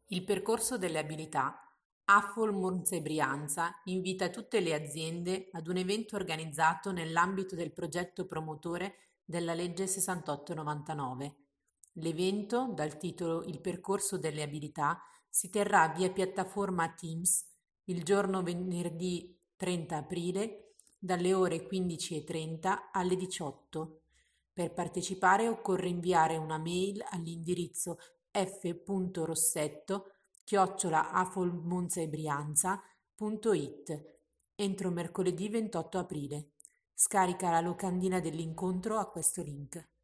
Il percorso delle abilità. AFOL Monza e Brianza invita tutte le aziende ad un evento organizzato nell'ambito del progetto promotore della legge 6899. L'evento, dal titolo Il percorso delle abilità, si terrà via piattaforma Teams il giorno venerdì 30 aprile dalle ore 15:30 alle 18. Per partecipare occorre inviare una mail all'indirizzo f.rossetto@afolmonzaebrianza.it entro mercoledì 28 aprile. Scarica la locandina dell'incontro a questo link.